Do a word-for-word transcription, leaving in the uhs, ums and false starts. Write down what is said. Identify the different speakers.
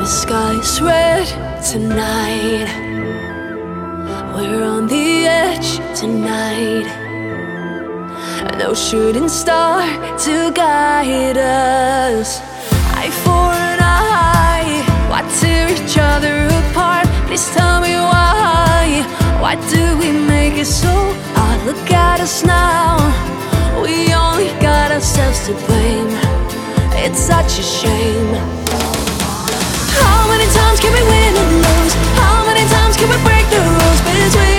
Speaker 1: sky's red tonight. We're on the edge tonight. No shooting star to guide us. Eye for an eye, why tear each other apart? Please tell me why. Why do we make it so hard? Look at us now, we only got ourselves to blame. It's such a shame. How many times can we win and lose? How many times can we break the rules between